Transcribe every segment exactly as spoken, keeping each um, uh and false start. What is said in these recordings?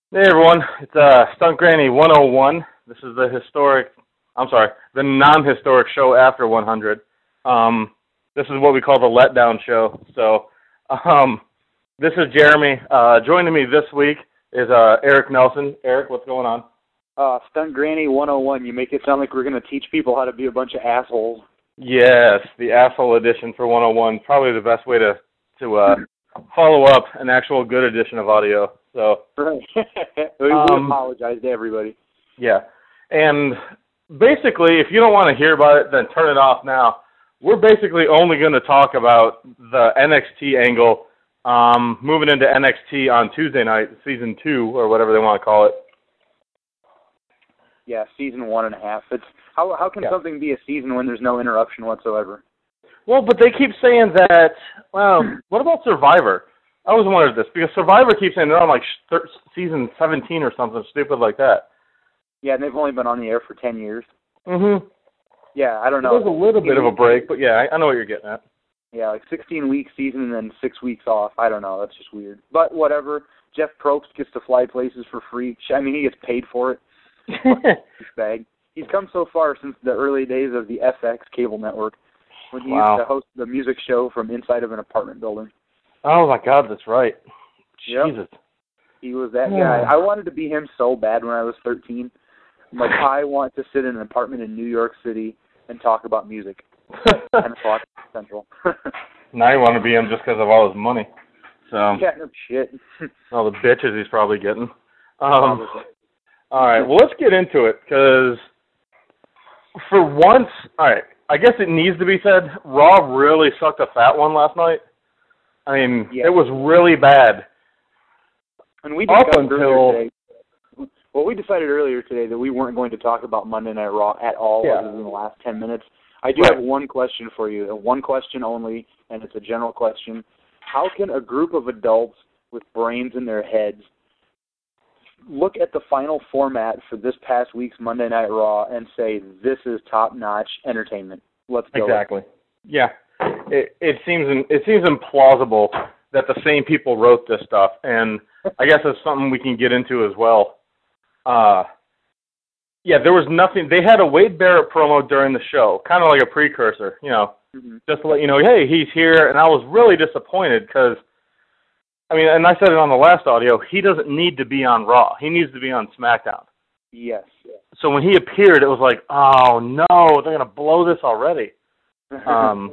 Hey everyone, it's uh, Stunt Granny one oh one. This is the historic, I'm sorry, the non-historic show after one hundred. Um, this is what we call the letdown show. So, um, this is Jeremy. Uh, joining me this week is uh, Eric Nelson. Eric, what's going on? Uh, Stunt Granny one oh one. You make it sound like we're going to teach people how to be a bunch of assholes. Yes, the asshole edition for one oh one. Probably the best way to to uh, follow up an actual good edition of audio. So Right. we um, apologize to everybody. Yeah, and basically, if you don't want to hear about it, then turn it off now. We're basically only going to talk about the N X T angle, um, moving into N X T on Tuesday night, season two, or whatever they want to call it. Yeah, season one and a half. It's how how can Yeah. something be a season when there's no interruption whatsoever? Well, but they keep saying that, well, what about Survivor? I always wondered this, because Survivor keeps saying they're on like thir- season seventeen or something stupid like that. Yeah, and they've only been on the air for ten years. Mm-hmm. Yeah, I don't know. There's a little bit of a break, but yeah, I, I know what you're getting at. Yeah, like sixteen week season and then six weeks off. I don't know. That's just weird. But whatever. Jeff Probst gets to fly places for free. I mean, he gets paid for it. Bag. He's come so far since the early days of the F X cable network, when he Wow. used to host the music show from inside of an apartment building. Oh my God, that's right. Yep. Jesus. He was that guy. I wanted to be him so bad when I was thirteen. I'm like, I want to sit in an apartment in New York City and talk about music. ten o'clock Central. Now you want to be him just because of all his money. So, Yeah, no shit. all the bitches he's probably getting. Um, all right, well, let's get into it, because for once, all right, I guess it needs to be said, Raw really sucked a fat one last night. I mean, Yeah. it was really bad. And we Up discussed until- earlier today, well, we decided earlier today that we weren't going to talk about Monday Night Raw at all Yeah. other than the last ten minutes. I do Right. have one question for you, and one question only, and it's a general question. How can a group of adults with brains in their heads look at the final format for this past week's Monday Night Raw and say, this is top-notch entertainment? Let's go. Exactly. Yeah. It it seems it seems implausible that the same people wrote this stuff, and I guess it's something we can get into as well. Uh, yeah, there was nothing. They had a Wade Barrett promo during the show, kind of like a precursor, you know, Mm-hmm. just to let you know, hey, he's here, and I was really disappointed because, I mean, and I said it on the last audio, he doesn't need to be on Raw. He needs to be on SmackDown. Yes. So when he appeared, it was like, oh, no, they're going to blow this already. Um,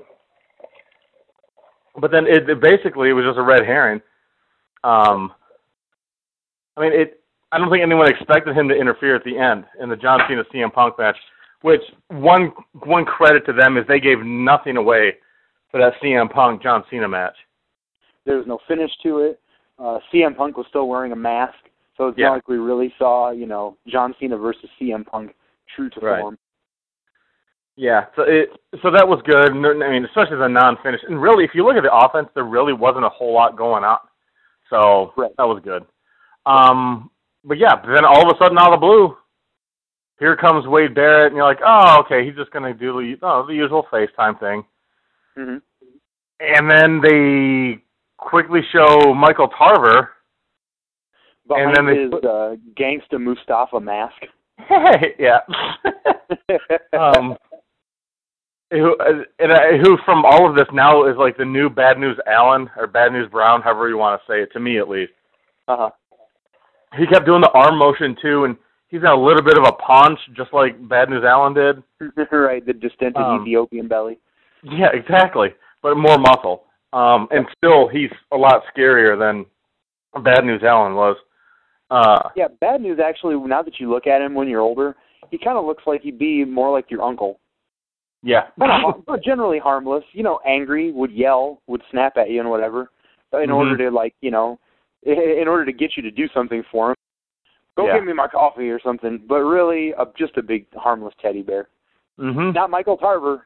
but then it, it basically it was just a red herring. Um, I mean, it. I don't think anyone expected him to interfere at the end in the John Cena C M Punk match. Which one one credit to them is they gave nothing away for that C M Punk John Cena match. There was no finish to it. Uh, C M Punk was still wearing a mask, so it's Yeah. not like we really saw, you know, John Cena versus C M Punk true to Right. form. Yeah, so it so that was good. I mean, especially the non-finish. And really, if you look at the offense, there really wasn't a whole lot going on. So Right. that was good. Um, but yeah, then all of a sudden, out of the blue, here comes Wade Barrett, and you're like, oh, okay, he's just going to do the, oh, the usual FaceTime thing. Mm-hmm. And then they quickly show Michael Tarver. Behind And then they his put- uh, Gangsta Mustafa mask. yeah. um, who, and, uh, who from all of this now is like the new Bad News Allen, or Bad News Brown, however you want to say it, to me at least. Uh-huh. He kept doing the arm motion, too, and he's got a little bit of a paunch, just like Bad News Allen did. Right, the distended Um, Ethiopian belly. Yeah, exactly, but more muscle. Um, and still, he's a lot scarier than Bad News Allen was. Uh, Yeah, Bad News actually, now that you look at him when you're older, he kind of looks like he'd be more like your uncle. yeah. But generally harmless, you know, angry, would yell, would snap at you and whatever, in Mm-hmm. order to, like, you know, in order to get you to do something for him. Go Yeah. give me my coffee or something. But really, uh, just a big harmless teddy bear. hmm Not Michael Tarver.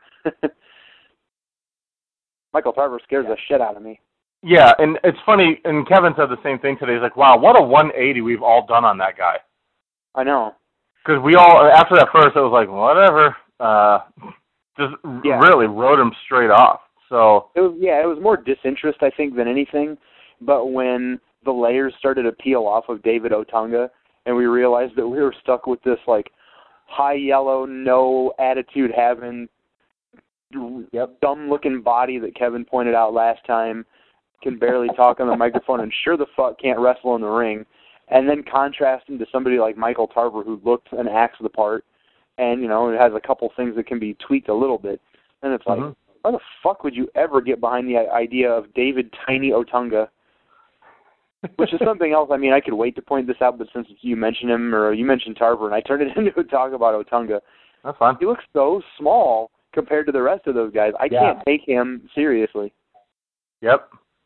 Michael Tarver scares the shit out of me. Yeah, and it's funny, and Kevin said the same thing today. He's like, wow, what a one eighty we've all done on that guy. I know. Because we all, after that first, it was like, whatever. Uh, just Yeah. really wrote him straight off. So It was, yeah, it was more disinterest, I think, than anything. But when the layers started to peel off of David Otunga, and we realized that we were stuck with this like high yellow, no attitude having, yep. dumb looking body that Kevin pointed out last time, can barely talk on the microphone, and sure the fuck can't wrestle in the ring. And then contrast him to somebody like Michael Tarver, who looks an axe the part, and you know it has a couple things that can be tweaked a little bit. And it's like, mm-hmm. why the fuck would you ever get behind the idea of David Tiny Otunga? Which is something else. I mean, I could wait to point this out, but since you mentioned him, or you mentioned Tarver, and I turned it into a talk about Otunga. That's fine. He looks so small compared to the rest of those guys. I yeah. can't take him seriously. Yep.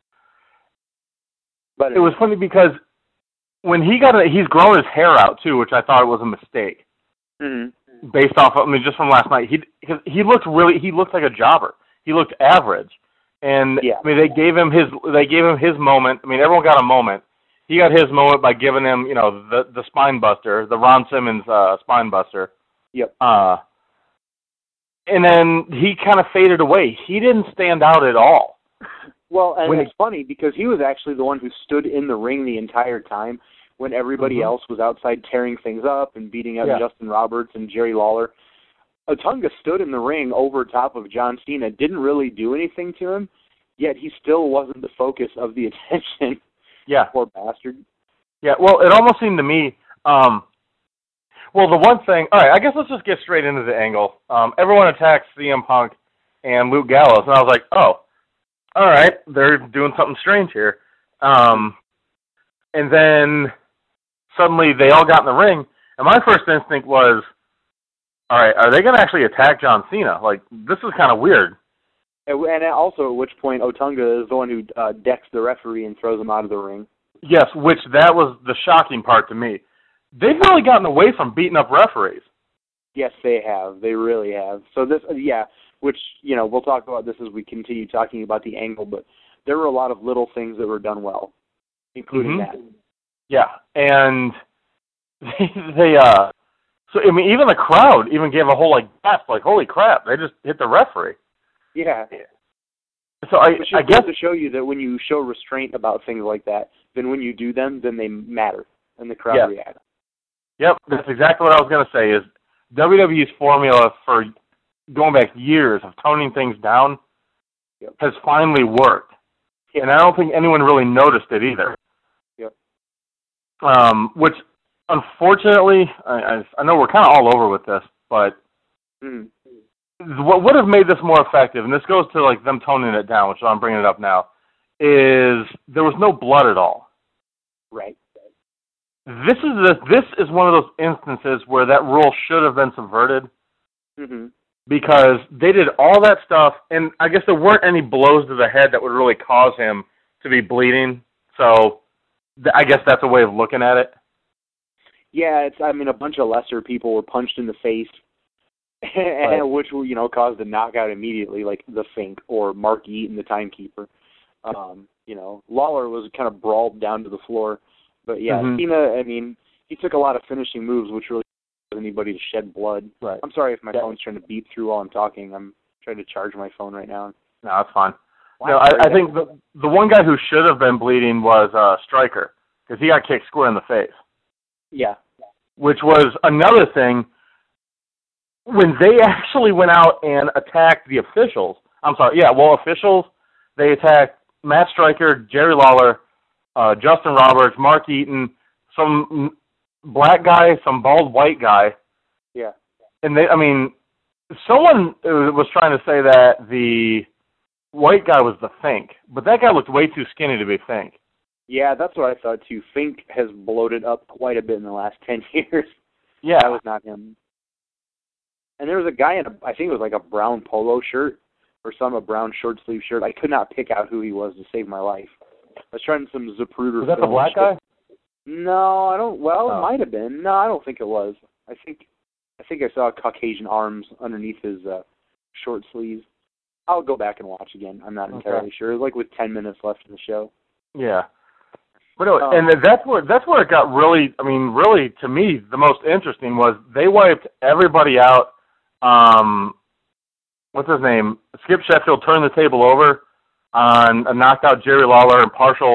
But it was funny because when he got a, he's grown his hair out too, which I thought was a mistake. Mm-hmm. Based off, of, I mean, just from last night, he because he looked really, he looked like a jobber. He looked average, and yeah. I mean, they gave him his, they gave him his moment. I mean, everyone got a moment. He got his moment by giving him, you know, the the spine buster, the Ron Simmons uh, spine buster. Yep. Uh, and then he kind of faded away. He didn't stand out at all. Well, and when it's it, funny because he was actually the one who stood in the ring the entire time when everybody mm-hmm. else was outside tearing things up and beating up yeah. Justin Roberts and Jerry Lawler. Otunga stood in the ring over top of John Cena, didn't really do anything to him, yet he still wasn't the focus of the attention. Yeah. Poor bastard. Yeah, well, it almost seemed to me, um, well, the one thing, all right, I guess let's just get straight into the angle. Um, everyone attacks C M Punk and Luke Gallows, and I was like, oh, all right, they're doing something strange here. Um, and then suddenly they all got in the ring, and my first instinct was, all right, are they going to actually attack John Cena? Like, this is kind of weird. And also, at which point, Otunga is the one who uh, decks the referee and throws him out of the ring. Yes, which that was the shocking part to me. They've really gotten away from beating up referees. Yes, they have. They really have. So this, yeah, which, you know, we'll talk about this as we continue talking about the angle, but there were a lot of little things that were done well, including mm-hmm. that. Yeah, and they, they, uh, so, I mean, even the crowd even gave a whole, like, gasp, like, holy crap, they just hit the referee. Yeah. So I, Which is I guess to show you that when you show restraint about things like that, then when you do them, then they matter, and the crowd yeah. reacts. Yep, that's exactly what I was going to say, is W W E's formula for going back years of toning things down yep. has finally worked. Yep. And I don't think anyone really noticed it either. Yep. Um, which, unfortunately, I, I, I know we're kind of all over with this, but mm. what would have made this more effective, and this goes to like them toning it down, which I'm bringing it up now, is there was no blood at all. Right. This is the, this is one of those instances where that rule should have been subverted mm-hmm. because they did all that stuff, and I guess there weren't any blows to the head that would really cause him to be bleeding. So th- I guess that's a way of looking at it. Yeah, it's. I mean, a bunch of lesser people were punched in the face, right. which you know caused a knockout immediately, like the Fink or Mark Eaton, the timekeeper. Um, you know, Lawler was kind of brawled down to the floor. But yeah, mm-hmm. Cena, I mean, he took a lot of finishing moves, which really caused anybody to shed blood. Right. I'm sorry if my yeah. phone's trying to beep through while I'm talking. I'm trying to charge my phone right now. No, that's fine. No, I, I think the the one guy who should have been bleeding was uh, Stryker, because he got kicked square in the face. Yeah. Which was another thing. When they actually went out and attacked the officials, I'm sorry, yeah, well, officials, they attacked Matt Stryker, Jerry Lawler, Uh, Justin Roberts, Mark Eaton, some black guy, some bald white guy. Yeah. And they, I mean, someone was trying to say that the white guy was the Fink, but that guy looked way too skinny to be Fink. Yeah, that's what I thought too. Fink has bloated up quite a bit in the last ten years. Yeah. That was not him. And there was a guy in a, I think it was like a brown polo shirt or some a brown short sleeve shirt. I could not pick out who he was to save my life. I was trying some Zapruder. Was that the black guy? No, I don't. Well, oh. it might have been. No, I don't think it was. I think, I think I saw Caucasian arms underneath his uh, short sleeves. I'll go back and watch again. I'm not entirely okay. sure. It was like with ten minutes left in the show. Yeah, but anyway, um, and that's where that's where it got really. I mean, really, to me, the most interesting was they wiped everybody out. Um, what's his name? Skip Sheffield turned the table over on a knocked out Jerry Lawler and partial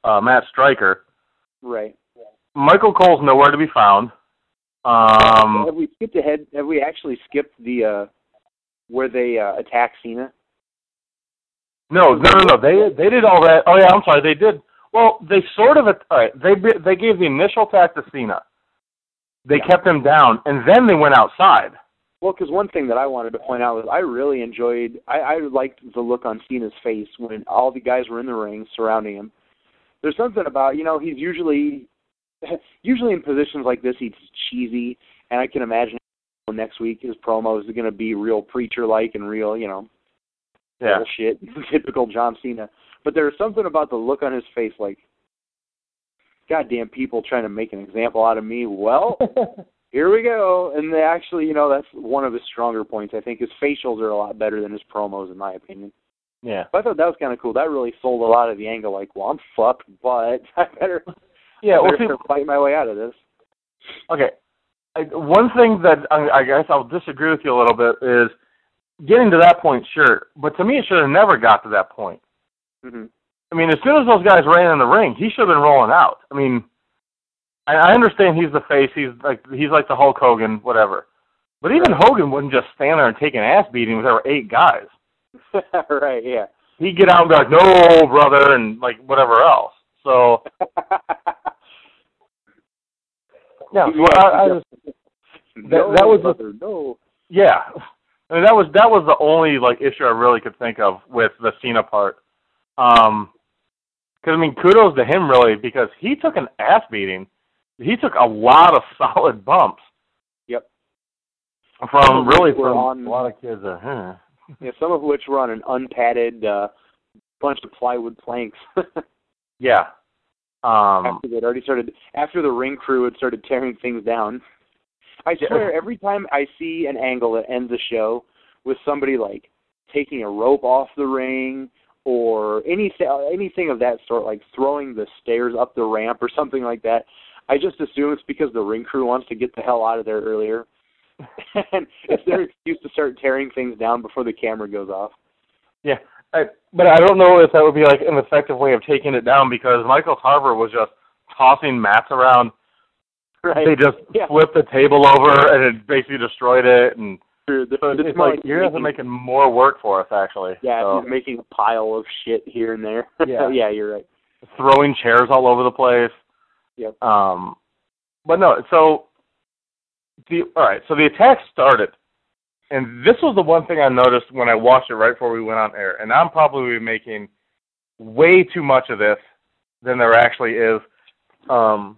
uh, Matt Stryker. Right. Michael Cole's nowhere to be found. Um, have we skipped ahead? Have we actually skipped the uh, where they uh, attack Cena? No, no, no, no. They they did all that. Oh yeah, I'm sorry. They did. Well, they sort of. All right. They they gave the initial attack to Cena. They Yeah. kept him down, and then they went outside. Well, because one thing that I wanted to point out was I really enjoyed, I, I liked the look on Cena's face when all the guys were in the ring surrounding him. There's something about, you know, he's usually, usually in positions like this, he's cheesy, and I can imagine next week his promos are going to be real preacher-like and real, you know, Yeah. bullshit, typical John Cena. But there was something about the look on his face like, goddamn people trying to make an example out of me. Well, here we go. And they actually, you know, that's one of his stronger points. I think his facials are a lot better than his promos, in my opinion. Yeah. But I thought that was kind of cool. That really sold a lot of the angle. Like, well, I'm fucked, but I better, Yeah. I Well, better see, start fighting my way out of this. okay. I, one thing that I, I guess I'll disagree with you a little bit is getting to that point, sure. But to me, it should have never got to that point. Mm-hmm. I mean, as soon as those guys ran in the ring, he should have been rolling out. I mean, I, I understand he's the face. He's like he's like the Hulk Hogan, whatever. But even Hogan wouldn't just stand there and take an ass beating if there were eight guys. Right, yeah. He'd get out and be like, "No, brother," and like whatever else. So yeah, Yeah, well, I, I just, that, no, that was the, brother, no. yeah. I mean, that was that was the only like issue I really could think of with the Cena part. Um, because I mean, kudos to him really because he took an ass beating. He took a lot of solid bumps. Yep. From really were from on, a lot of kids. Uh, huh. Yeah, some of which were on an unpadded uh, bunch of plywood planks. Yeah. Um, after they'd already started, after the ring crew had started tearing things down. I Yeah. swear, every time I see an angle that ends the show with somebody like taking a rope off the ring or anything, anything of that sort, like throwing the stairs up the ramp or something like that, I just assume it's because the ring crew wants to get the hell out of there earlier. And it's their excuse to start tearing things down before the camera goes off. Yeah, I, but I don't know if that would be like an effective way of taking it down because Michael Tarver was just tossing mats around. Right. They just Yeah. flipped the table over and it basically destroyed it. And The, the, so the it's like you're making, making more work for us actually. Yeah, so. he's making a pile of shit here and there. Yeah. Yeah, you're right. Throwing chairs all over the place. Yep. Um, but no, so the all right. So the attack started, and this was the one thing I noticed when I watched it right before we went on air. And I'm probably making way too much of this than there actually is. Um,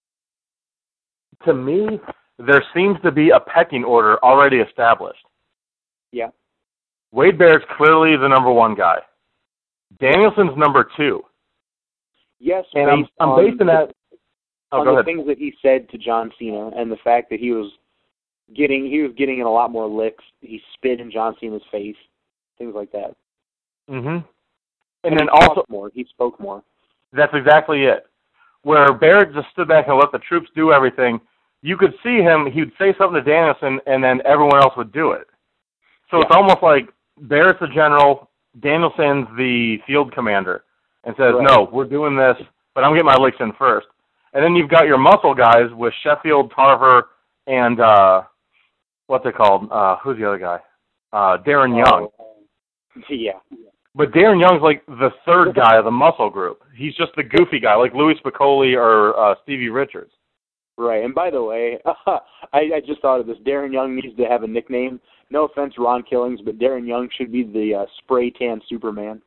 to me, there seems to be a pecking order already established. Yeah. Wade Barrett's clearly the number one guy. Danielson's number two. Yes, And I'm, based I'm on basing that. Oh, on go the ahead. things that he said to John Cena and the fact that he was getting he was getting in a lot more licks. He spit in John Cena's face, things like that. Mm-hmm. And, And then he also, talked more. He spoke more. that's exactly it. Where Barrett just stood back and let the troops do everything, you could see him, he would say something to Danielson, and then everyone else would do it. So Yeah. it's almost like Barrett's the general, Danielson's the field commander, and says, Right. no, we're doing this, but I'm getting my licks in first. And then you've got your muscle guys with Sheffield, Tarver, and, uh, what's it called? Uh, who's the other guy? Uh, Darren Young. Oh, yeah. But Darren Young's like the third guy of the muscle group. He's just the goofy guy, like Louis Spicoli or uh, Stevie Richards. Right. And by the way, I, I just thought of this. Darren Young needs to have a nickname. No offense, Ron Killings, but Darren Young should be the uh, spray tan Superman.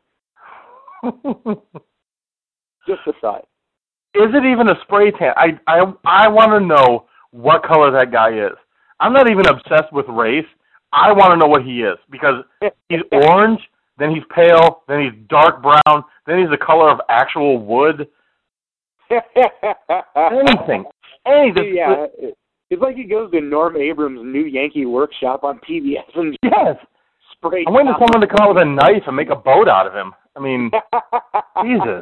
Just a thought. Is it even a spray tan? I I I want to know what color that guy is. I'm not even obsessed with race. I want to know what he is because he's orange, then he's pale, then he's dark brown, then he's the color of actual wood. Anything, anything. Yeah, it's like he goes to Norm Abrams' new Yankee workshop on P B S and Yes. spray. I'm waiting for someone to come out with a knife and make a boat out of him. I mean, Jesus.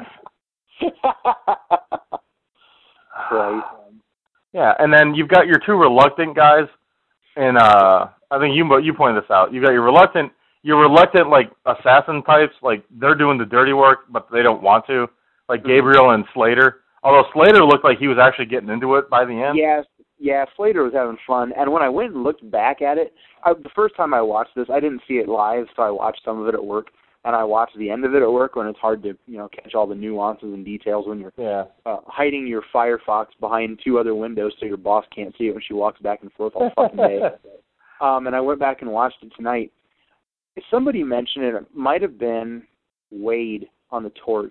Right. Yeah, and then you've got your two reluctant guys, and uh, I think you you pointed this out. You've got your reluctant, your reluctant like assassin types, like they're doing the dirty work, but they don't want to. like Gabriel and Slater. Although Slater looked like he was actually getting into it by the end. Yeah, yeah, Slater was having fun. And when I went and looked back at it, I, the first time I watched this, I didn't see it live, so I watched some of it at work. And I watched the end of it at work when it's hard to, you know, catch all the nuances and details when you're yeah. uh, hiding your Firefox behind two other windows so your boss can't see it when she walks back and forth all fucking day. um, and I went back and watched it tonight. If somebody mentioned it, it might have been Wade on the Torch.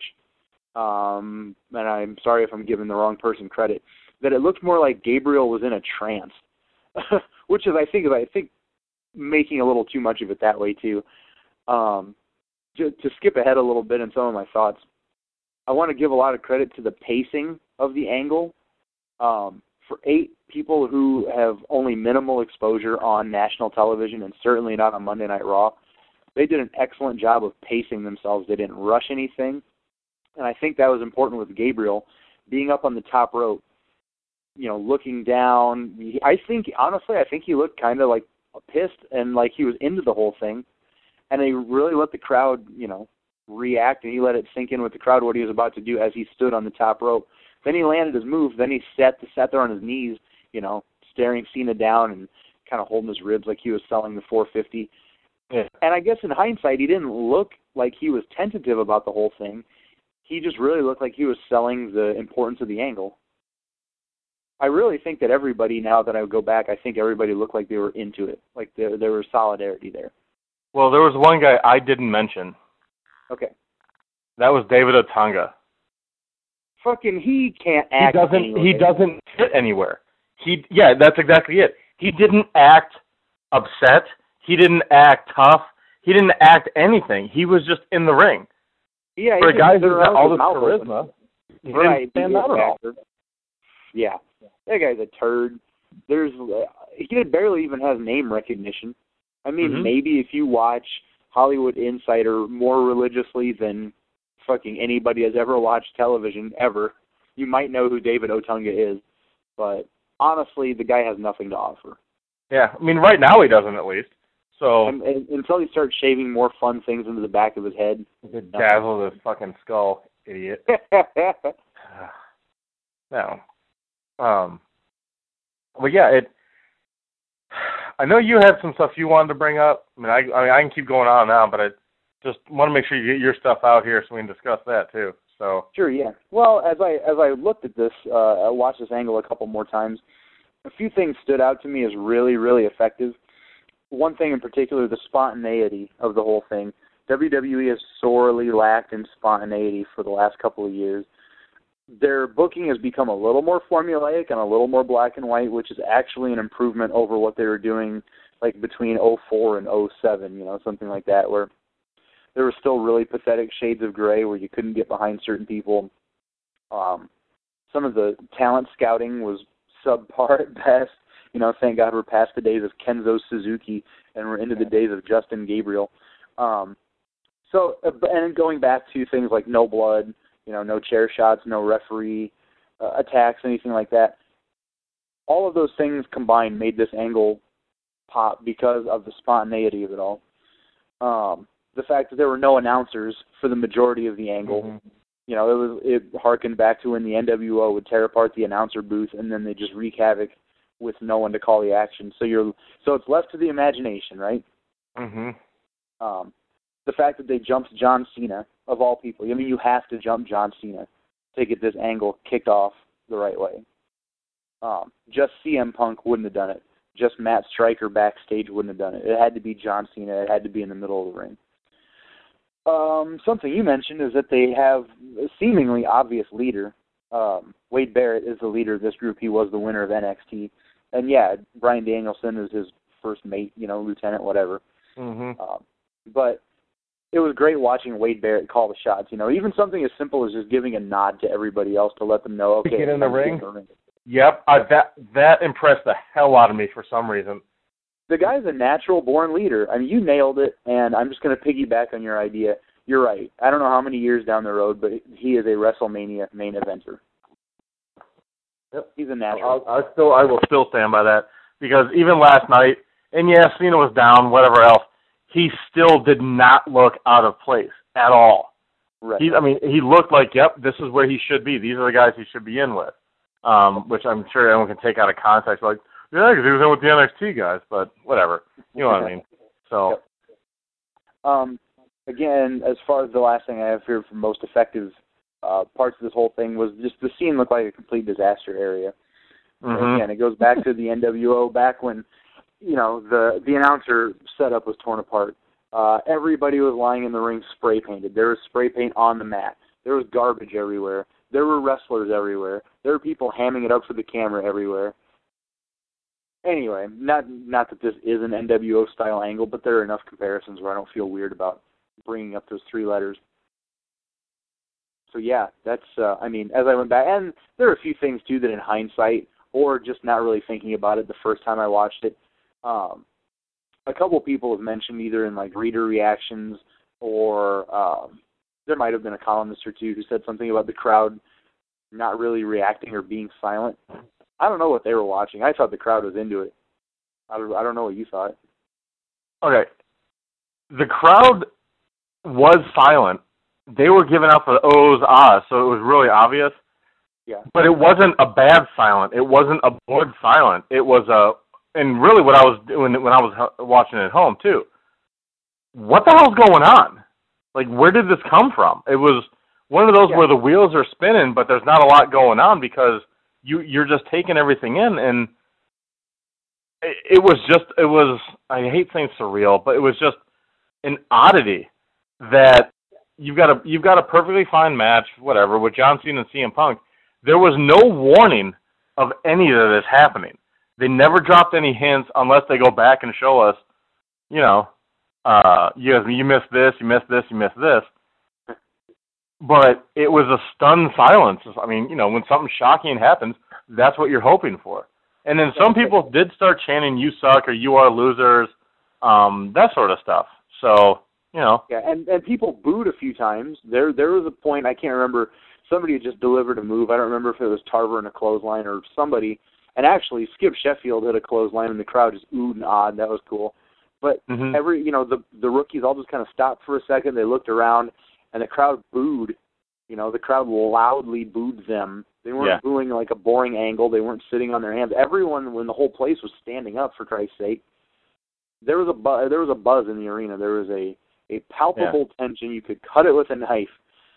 Um, and I'm sorry if I'm giving the wrong person credit, that it looked more like Gabriel was in a trance, which is, I think, I think, making a little too much of it that way too. Um, to, to skip ahead a little bit in some of my thoughts, I want to give a lot of credit to the pacing of the angle. Um, for eight people who have only minimal exposure on national television and certainly not on Monday Night Raw, they did an excellent job of pacing themselves. They didn't rush anything. And I think that was important with Gabriel being up on the top rope, you know, looking down. I think, honestly, I think he looked kind of like pissed and like he was into the whole thing. And he really let the crowd, you know, react, and he let it sink in with the crowd what he was about to do as he stood on the top rope. Then he landed his move. Then he sat, sat there on his knees, you know, staring Cena down and kind of holding his ribs like he was selling the four fifty. Yeah. And I guess in hindsight, he didn't look like he was tentative about the whole thing. He just really looked like he was selling the importance of the angle. I really think that everybody, now that I go back, I think everybody looked like they were into it, like there there was solidarity there. Well, there was one guy I didn't mention. Okay. That was David Otunga. Fucking, he can't act. He doesn't. Anywhere. He doesn't fit anywhere. He, yeah, that's exactly it. He didn't act upset. He didn't act tough. He didn't act anything. He was just in the ring. Yeah, for a guy who's got all this charisma, he right? didn't stand out at all. Yeah, that guy's a turd. There's uh, he barely even has name recognition. I mean, mm-hmm. maybe if you watch Hollywood Insider more religiously than fucking anybody has ever watched television ever, you might know who David Otunga is. But honestly, the guy has nothing to offer. Yeah, I mean, right now he doesn't, at least. So and, and, until he starts shaving more fun things into the back of his head. Dazzle his fucking skull, idiot. No. Um. Well, yeah, it. I know you had some stuff you wanted to bring up. I mean, I, I mean, I can keep going on now, but I just want to make sure you get your stuff out here so we can discuss that too. So. Sure. Yeah. Well, as I as I looked at this, uh, I watched this angle a couple more times. A few things stood out to me as really, really effective. One thing in particular, the spontaneity of the whole thing. W W E has sorely lacked in spontaneity for the last couple of years. Their booking has become a little more formulaic and a little more black and white, which is actually an improvement over what they were doing like between oh four and oh seven, you know, something like that, where there were still really pathetic shades of gray where you couldn't get behind certain people. Um, some of the talent scouting was subpar at best. You know, thank God we're past the days of Kenzo Suzuki and we're into the days of Justin Gabriel. Um, so, and going back to things like no blood, you know, no chair shots, no referee uh, attacks, anything like that. All of those things combined made this angle pop because of the spontaneity of it all. Um, the fact that there were no announcers for the majority of the angle. Mm-hmm. You know, it was it harkened back to when the N W O would tear apart the announcer booth and then they just wreak havoc with no one to call the action. So you're so it's left to the imagination, right? Mm-hmm. Um, the fact that they jumped John Cena, of all people. I mean, you have to jump John Cena to get this angle kicked off the right way. Um, just C M Punk wouldn't have done it. Just Matt Stryker backstage wouldn't have done it. It had to be John Cena. It had to be in the middle of the ring. Um, something you mentioned is that they have a seemingly obvious leader. Um, Wade Barrett is the leader of this group. He was the winner of N X T. And, yeah, Bryan Danielson is his first mate, you know, lieutenant, whatever. Mm-hmm. Um, but it was great watching Wade Barrett call the shots. You know, even something as simple as just giving a nod to everybody else to let them know, okay, get in the ring. the ring. Yep, I, that that impressed the hell out of me for some reason. The guy's a natural-born leader. I mean, you nailed it, and I'm just going to piggyback on your idea. You're right. I don't know how many years down the road, but he is a WrestleMania main eventer. Yep. He's a natural. I, I still, I will still stand by that because even last night, and yeah, Cena was down, whatever else, he still did not look out of place at all. Right. He, I mean, he looked like, yep, this is where he should be. These are the guys he should be in with. Um, which I'm sure everyone can take out of context, like, yeah, because he was in with the N X T guys, but whatever. You know what I mean? So. Yep. Um, again, as far as the last thing I have here for most effective uh, parts of this whole thing was just the scene looked like a complete disaster area. Mm-hmm. Again, it goes back to the N W O, back when, you know, the the announcer setup was torn apart. Uh, everybody was lying in the ring spray painted. There was spray paint on the mat. There was garbage everywhere. There were wrestlers everywhere. There were people hamming it up for the camera everywhere. Anyway, not not that this is an N W O style angle, but there are enough comparisons where I don't feel weird about bringing up those three letters. So yeah, that's, uh, I mean, as I went back, and there are a few things too that in hindsight, or just not really thinking about it the first time I watched it, um, a couple people have mentioned either in like reader reactions or um, there might have been a columnist or two who said something about the crowd not really reacting or being silent. I don't know what they were watching. I thought the crowd was into it. I don't, I don't know what you thought. Okay. The crowd was silent. They were giving out the O's, ahs, so it was really obvious. Yeah. But it wasn't a bad silent. It wasn't a bored silent. It was a, and really what I was doing when I was watching it at home too. What the hell's going on? Like, where did this come from? It was one of those yeah. where the wheels are spinning, but there's not a lot going on because you, you're just taking everything in, and it, it was just, it was, I hate saying surreal, but it was just an oddity that you've got a, you've got a perfectly fine match, whatever, with John Cena and C M Punk. There was no warning of any of this happening. They never dropped any hints unless they go back and show us, you know, uh, you guys, you missed this, you missed this, you missed this. But it was a stunned silence. I mean, you know, when something shocking happens, that's what you're hoping for. And then some people did start chanting, "You suck" or "You are losers," um, that sort of stuff. So, you know. Yeah, and, and people booed a few times. There there was a point, I can't remember, somebody had just delivered a move. I don't remember if it was Tarver in a clothesline or somebody. And actually, Skip Sheffield hit a clothesline, and the crowd just oohed and awed. That was cool. But mm-hmm. every, you know, the the rookies all just kind of stopped for a second. They looked around, and the crowd booed. You know, the crowd loudly booed them. They weren't yeah. booing like a boring angle. They weren't sitting on their hands. Everyone, when the whole place was standing up, for Christ's sake, there was a bu- there was a buzz in the arena. There was a, a palpable yeah. tension. You could cut it with a knife.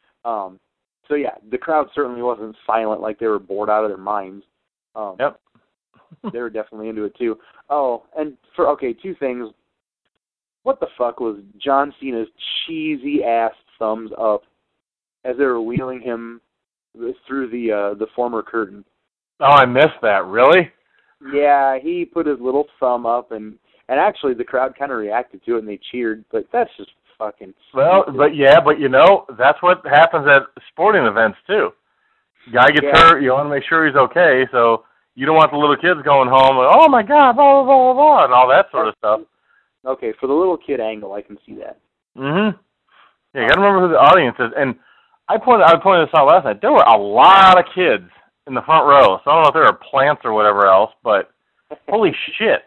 Um, so, yeah, the crowd certainly wasn't silent like they were bored out of their minds. Um, yep. They were definitely into it, too. Oh, and for, okay, two things. What the fuck was John Cena's cheesy-ass thumbs up as they were wheeling him through the uh, the former curtain? Oh, I missed that. Really? Yeah, he put his little thumb up, and, and actually the crowd kind of reacted to it, and they cheered, but that's just fucking Well, stupid. but yeah, but you know, that's what happens at sporting events, too. Guy gets yeah. hurt, you want to make sure he's okay, so you don't want the little kids going home, like, oh my God, blah, blah, blah, blah, and all that sort of stuff. Okay, for the little kid angle, I can see that. Mm-hmm. Yeah, you got to remember who the audience is. And I pointed, I pointed this out last night. There were a lot of kids in the front row. So I don't know if there were plants or whatever else, but holy shit.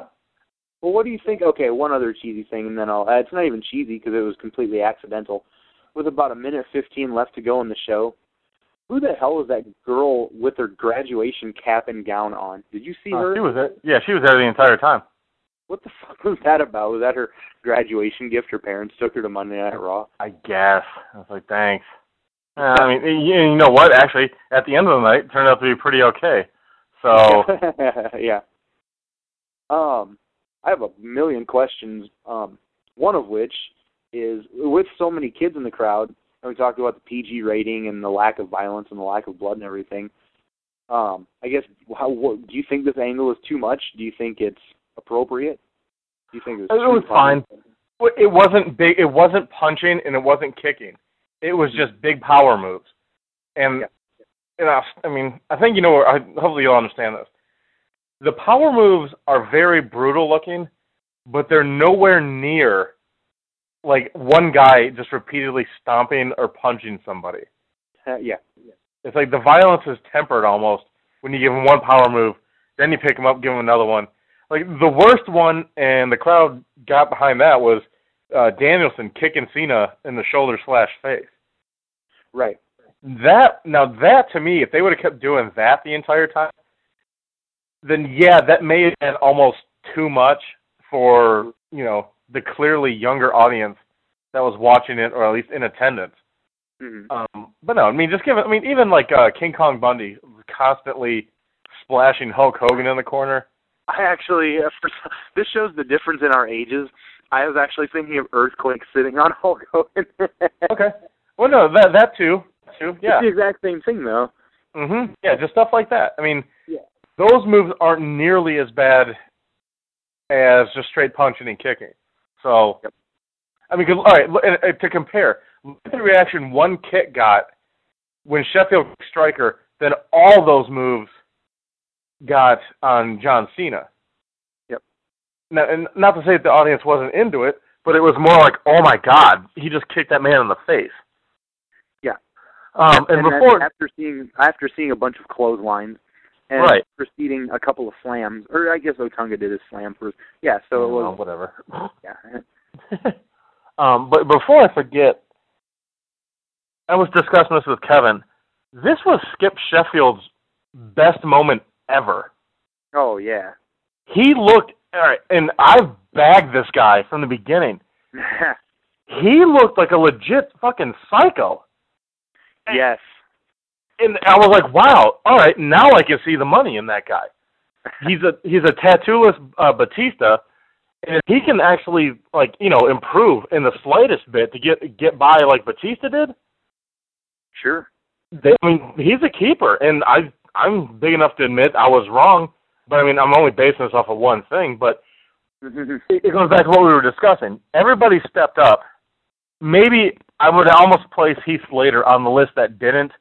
Well, what do you think? Okay, one other cheesy thing, and then I'll. Uh, it's not even cheesy because it was completely accidental. With about a minute fifteen left to go in the show, who the hell was that girl with her graduation cap and gown on? Did you see uh, her? She was there. Yeah, she was there the entire time. What the fuck was that about? Was that her graduation gift? Her parents took her to Monday Night Raw? I guess. I was like, thanks. Uh, I mean, you, you know what? Actually, at the end of the night, it turned out to be pretty okay. So. yeah. Um, I have a million questions. Um, one of which is, with so many kids in the crowd, and we talked about the P G rating and the lack of violence and the lack of blood and everything. Um, I guess, how what, do you think this angle is too much? Do you think it's appropriate? Do you think it was, it was fine? It wasn't big. It wasn't punching and it wasn't kicking. It was just big power moves. And, yeah. you know, I mean, I think you know. Hopefully, you'll understand this. The power moves are very brutal looking, but they're nowhere near like one guy just repeatedly stomping or punching somebody. Uh, yeah. It's like the violence is tempered almost when you give him one power move, then you pick him up, give him another one. Like the worst one, and the crowd got behind that, was uh, Danielson kicking Cena in the shoulder slash face. Right. That now that to me, if they would have kept doing that the entire time, then yeah, that may have been almost too much for, you know, the clearly younger audience that was watching it or at least in attendance. Mm-hmm. Um, but no, I mean, just give it. I mean, even like uh, King Kong Bundy constantly splashing Hulk Hogan in the corner. I actually, uh, for, this shows the difference in our ages. I was actually thinking of Earthquake sitting on Hulk Hogan. Okay. Well, no, that that too, too. Yeah. It's the exact same thing, though. Mhm. Yeah, just stuff like that. I mean, yeah. those moves aren't nearly as bad as just straight punching and kicking. So, yep. I mean, all right. To compare, look at the reaction one kick got when Sheffield Striker. Then all those moves got on John Cena. Yep. Now, and not to say that the audience wasn't into it, but it was more like, oh my God, he just kicked that man in the face. Yeah. Um, and, and before after seeing after seeing a bunch of clotheslines and right. preceding a couple of slams, or I guess Otunga did his slam first. Yeah. So yeah, it was well, whatever. Yeah. um, but before I forget, I was discussing this with Kevin. This was Skip Sheffield's best moment ever. Oh, yeah. He looked, all right, and I've bagged this guy from the beginning. He looked like a legit fucking psycho. Yes. And I was like, wow, all right, now I can see the money in that guy. He's a he's a tattooless uh, Batista, and if he can actually, like, you know, improve in the slightest bit to get get by like Batista did, sure. They, I mean, he's a keeper, and I, I'm big enough to admit I was wrong, but I mean, I'm only basing this off of one thing, but it goes back to what we were discussing. Everybody stepped up. Maybe I would almost place Heath Slater on the list that didn't.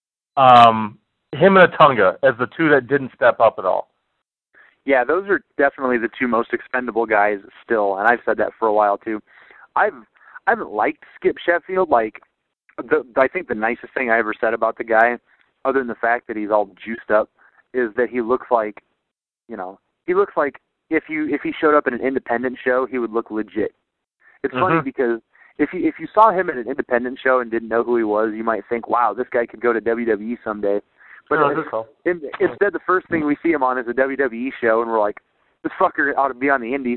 Um, him and Otunga as the two that didn't step up at all. Yeah, those are definitely the two most expendable guys still, and I've said that for a while, too. I've, I haven't liked Skip Sheffield, like, The, I think the nicest thing I ever said about the guy, other than the fact that he's all juiced up, is that he looks like, you know, he looks like if you if he showed up in an independent show, he would look legit. It's mm-hmm. funny because if you if you saw him at an independent show and didn't know who he was, you might think, wow, this guy could go to W W E someday. But no, it, cool. in, instead, the first thing we see him on is a W W E show, and we're like, this fucker ought to be on the Indies.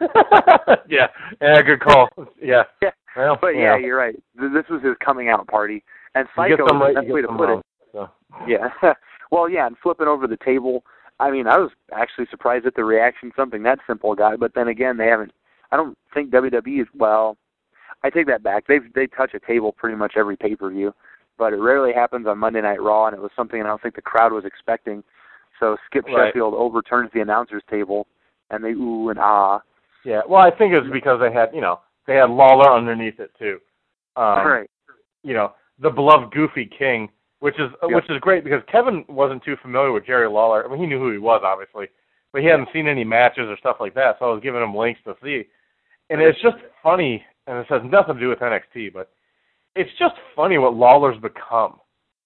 yeah, yeah, good call. Yeah. yeah. Well, but yeah, yeah, you're right. This was his coming out party, and Psycho is right, the best way to put wrong, it. So. Yeah. Well, yeah, and flipping over the table. I mean, I was actually surprised at the reaction something that simple got, but then again, they haven't. I don't think W W E is well. I take that back. They they touch a table pretty much every pay per view, but it rarely happens on Monday Night Raw, and it was something I don't think the crowd was expecting. So Skip right. Sheffield overturns the announcer's table, and they ooh and ah. Yeah. Well, I think it was because they had, you know, they had Lawler underneath it too. Um, right. You know, the beloved Goofy King, which is yep. which is great because Kevin wasn't too familiar with Jerry Lawler. I mean, he knew who he was, obviously, but he hadn't seen any matches or stuff like that. So I was giving him links to see, and it's just funny. And it has nothing to do with N X T, but it's just funny what Lawler's become.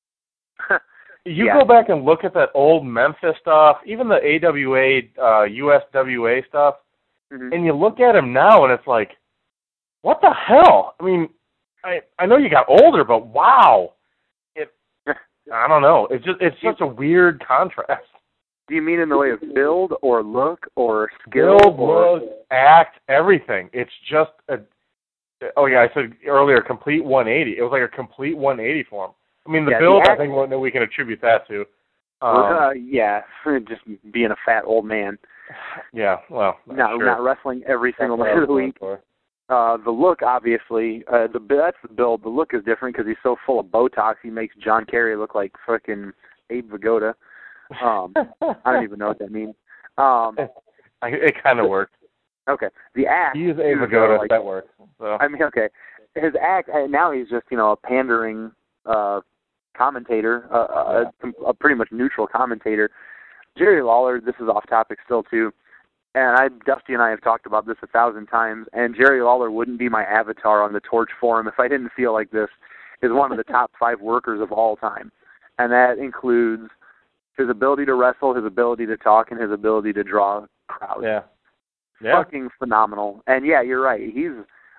You yeah. go back and look at that old Memphis stuff, even the A W A, uh, U S W A stuff, mm-hmm. and you look at him now, and it's like, what the hell? I mean, I I know you got older, but wow, it. I don't know. It's just it's such a weird contrast. Do you mean in the way of build or look or skill? Build, or... look, act, everything. It's just a. Oh yeah, I said earlier, complete one eighty. It was like a complete one eighty for him. I mean, the yeah, build, the I think we can attribute that to. Um, uh, yeah, just being a fat old man. Yeah, well, not sure. not wrestling every single night of the week. Uh, the look, obviously, uh, the that's the build. The look is different because he's so full of Botox. He makes John Kerry look like fucking Abe Vigoda. Um, I don't even know what that means. Um, it kind of works. Okay, the act. He's Abe Vigoda. Like, that works. So. I mean, okay, his act. Now he's just you know a pandering uh, commentator, uh, yeah. a, a pretty much neutral commentator. Jerry Lawler. This is off topic still too. And I, Dusty and I have talked about this a thousand times, and Jerry Lawler wouldn't be my avatar on the Torch Forum if I didn't feel like this is one of the top five workers of all time. And that includes his ability to wrestle, his ability to talk, and his ability to draw crowds. Yeah. Yeah. Fucking phenomenal. And yeah, you're right. He's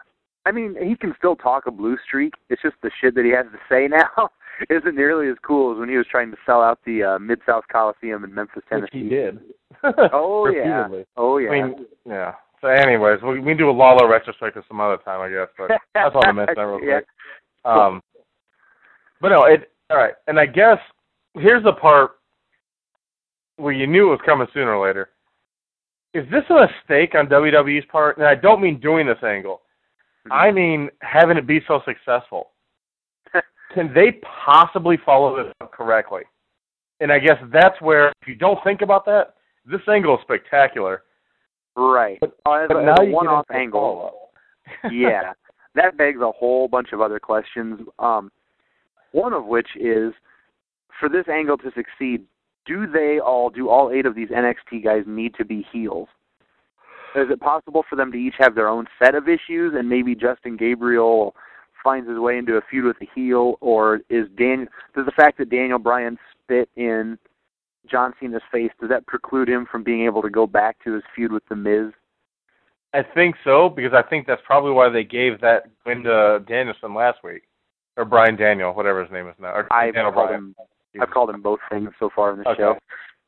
I mean, he can still talk a blue streak. It's just the shit that he has to say now isn't nearly as cool as when he was trying to sell out the uh, Mid-South Coliseum in Memphis, Tennessee. Which he did. Oh, yeah. Oh, yeah. I mean, yeah. So anyways, we, we can do a Lawler retrospective some other time, I guess, but that's all I mentioned real quick. Yeah. Um, but no, it, all right, and I guess here's the part where you knew it was coming sooner or later. Is this a mistake on W W E's part? And I don't mean doing this angle. Mm-hmm. I mean having it be so successful. Can they possibly follow this up correctly? And I guess that's where, if you don't think about that, this angle is spectacular. Right. But, uh, but as now a you one-off angle. Yeah. That begs a whole bunch of other questions. Um, one of which is, for this angle to succeed, do they all, do all eight of these N X T guys need to be heels? Is it possible for them to each have their own set of issues, and maybe Justin Gabriel finds his way into a feud with a heel, or is Dan, does the fact that Daniel Bryan spit in John Cena's face, does that preclude him from being able to go back to his feud with The Miz? I think so, because I think that's probably why they gave that win to Danielson last week. Or Brian Daniel, whatever his name is now. Or I've, Daniel called Bryan. him, I've called him both things so far in the okay. show.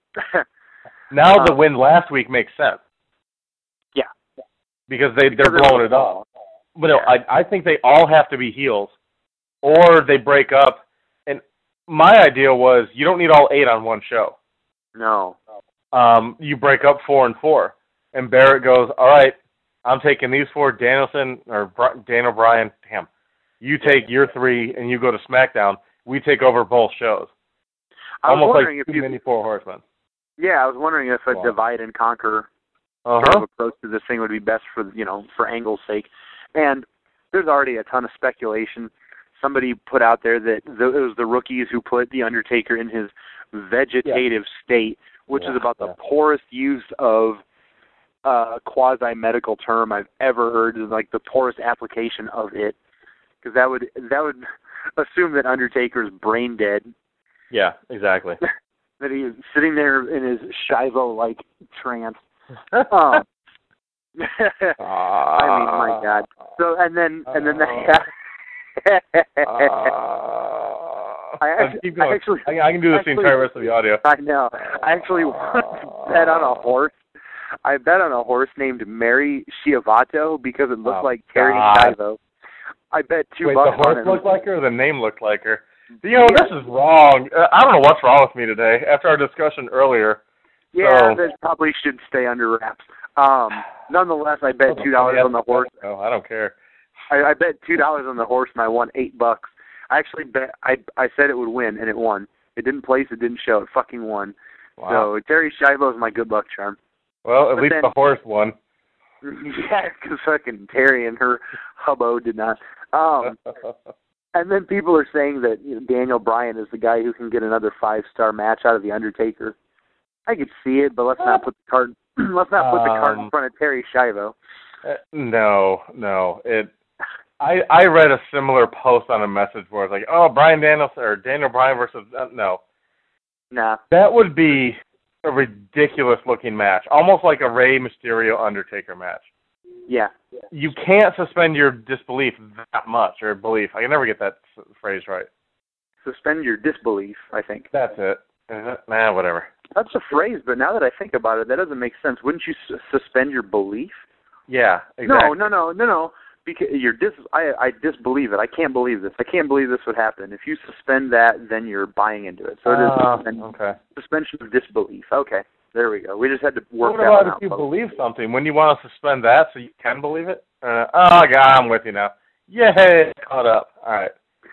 Now um, the win last week makes sense. Yeah. Because they, because they're blowing it up. But no, yeah. I, I think they all have to be heels, or they break up. And my idea was you don't need all eight on one show. No. Um, you break up four and four. And Barrett goes, all right, I'm taking these four, Danielson, or Daniel Bryan, damn. You take your three, and you go to SmackDown. We take over both shows. I was Almost wondering like if too you, many Four Horsemen. Yeah, I was wondering if a wow. divide and conquer uh-huh. sort of approach to this thing would be best for, you know, for Angle's sake. And there's already a ton of speculation. Somebody put out there that the, it was the rookies who put The Undertaker in his vegetative yeah. state, which yeah, is about the yeah. poorest use of a quasi-medical term I've ever heard, like the poorest application of it. Because that would, that would assume that Undertaker's brain dead. Yeah, exactly. That he's sitting there in his Shivo-like trance. um, I mean, my God. So, and then, and then, the, uh, I actually, keep going. I, actually, I, I can do this actually, the entire rest of the audio. I know. I actually want to bet on a horse. I bet on a horse named Mary Shiavato because it looked oh, like Terry God. Shivo. I bet two Wait, bucks the horse on it. looked like her or the name looked like her? You know, yeah. this is wrong. Uh, I don't know what's wrong with me today after our discussion earlier. Yeah, so. that probably should stay under wraps. Um, nonetheless, I bet two dollars on the horse. No, I don't care. I, I bet two dollars on the horse, and I won eight bucks. I actually bet I I said it would win, and it won. It didn't place, it didn't show, it fucking won. Wow. So Terry Shivo is my good luck charm. Well, at but least then, the horse won. Yeah, because fucking Terry and her hubbo did not. Um, and then people are saying that you know, Daniel Bryan is the guy who can get another five-star match out of The Undertaker. I could see it, but let's not put the card. let's not put the card in um, front of Terry Shivo. Uh, no, no. It. I I read a similar post on a message board like, oh, Bryan Danielson or Daniel Bryan versus uh, no. Nah. That would be a ridiculous looking match, almost like a Rey Mysterio Undertaker match. Yeah. You can't suspend your disbelief that much, or belief. I can never get that phrase right. Suspend your disbelief, I think. That's it. Is it? Nah, whatever. That's a phrase, but now that I think about it, that doesn't make sense. Wouldn't you su- suspend your belief? Yeah, exactly. No, no, no, no, no. Because you're dis. I I disbelieve it. I can't believe this. I can't believe this would happen. If you suspend that, then you're buying into it. So it is uh, suspend, okay. suspension of disbelief. Okay, there we go. We just had to work what that about one if out. you folks. believe something? When you want to suspend that so you can believe it? Uh, oh, God, I'm with you now. Yay, caught up. All right.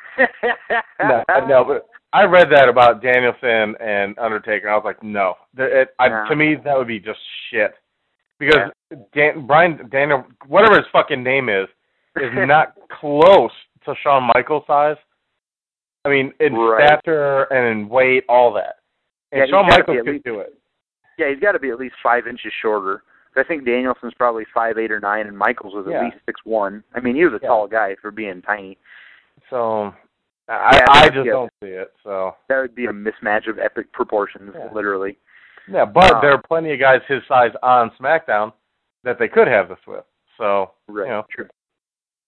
no, no, but I read that about Danielson and Undertaker. I was like, no. It, I, yeah. To me, that would be just shit. Because yeah. Dan, Brian, Daniel, whatever his fucking name is, is not close to Shawn Michaels' size. I mean, in right. stature and in weight, all that. And yeah, Shawn Michaels could least, do it. Yeah, he's got to be at least five inches shorter. I think Danielson's probably five eight or nine, and Michaels was at yeah. least six one. I mean, he was a yeah. tall guy for being tiny. So I, yeah, I just yeah. don't see it. So that would be a mismatch of epic proportions, yeah. literally. Yeah, but um, there are plenty of guys his size on SmackDown that they could have this with. So right. you know, true.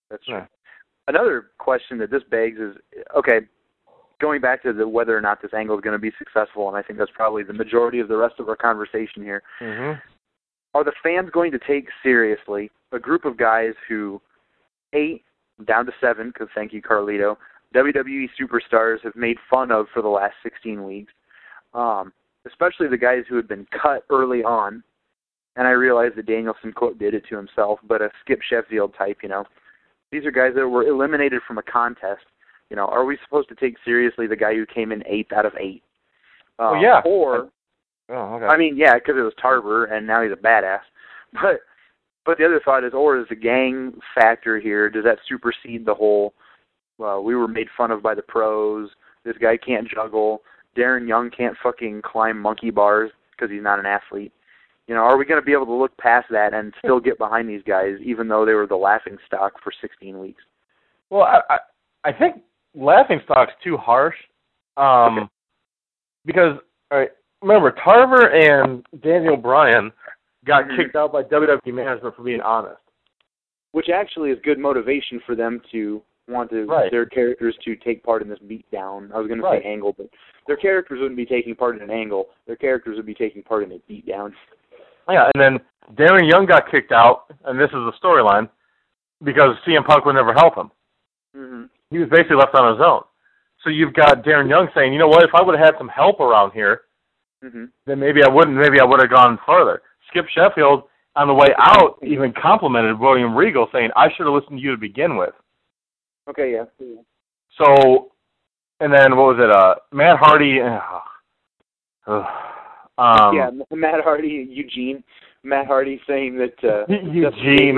That's true. Yeah. Another question that this begs is, okay, going back to the whether or not this angle is going to be successful, and I think that's probably the majority of the rest of our conversation here. Mm-hmm. Are the fans going to take seriously a group of guys who, eight down to seven, because thank you, Carlito, W W E superstars have made fun of for the last sixteen weeks, um, especially the guys who had been cut early on, and I realize that Danielson, quote, did it to himself, but a Skip Sheffield type, you know. These are guys that were eliminated from a contest. You know, are we supposed to take seriously the guy who came in eighth out of eight? Um, well, yeah. Or, oh, okay. I mean, yeah, because it was Tarver, and now he's a badass. But but the other thought is, or is the gang factor here, does that supersede the whole, well, we were made fun of by the pros, this guy can't juggle, Darren Young can't fucking climb monkey bars because he's not an athlete. You know, are we going to be able to look past that and still get behind these guys, even though they were the laughing stock for sixteen weeks? Well, I I, I think laughing stock's too harsh, um, Okay. because all right, remember Tarver and Daniel Bryan got Mhm. kicked out by W W E management for being honest. Which actually is good motivation for them to want to Right. their characters to take part in this beatdown. I was going to Right. say angle, but their characters wouldn't be taking part in an angle. Their characters would be taking part in a beatdown. Yeah, and then Darren Young got kicked out, and this is the storyline, because C M Punk would never help him. Mm-hmm. He was basically left on his own. So you've got Darren Young saying, you know what, if I would have had some help around here, Mm-hmm. then maybe I wouldn't, maybe I would have gone further. Skip Sheffield, on the way out, even complimented William Regal, saying, I should have listened to you to begin with. Okay, yeah. So, and then what was it, uh, Matt Hardy, uh, um, yeah, Matt Hardy, Eugene. Matt Hardy saying that uh, Eugene.